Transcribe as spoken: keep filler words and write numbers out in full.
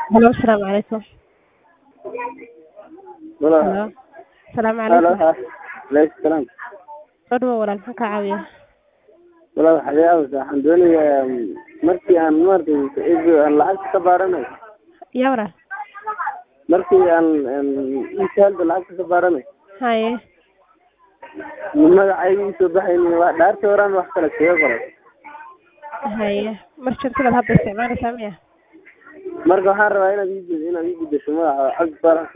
Hello, السلام عليكم. Walaal. Hello. Salaam Hello. calaykum. ha. Alaykum salaam. Soo dhawaad walaal, maxaan kaa caawiyaa? Walaal waxaa iga caawisaa. Waxaan doonayaa mm, markii aan maaragtay iibyo aan lacagta ka baaranay. Yaa walaal. Markii aan aan intaalda lacagta ka baaranay. Haye. Magacayga ii soo baxaynin waa dhaarta horaan wax kale kaga qoray. Haye. Marshantadaad hadda isticmaalaysaa miya? Marka waxaan rabaa inaad ii gud inaad ii gudasho magaca Cabdi Faarax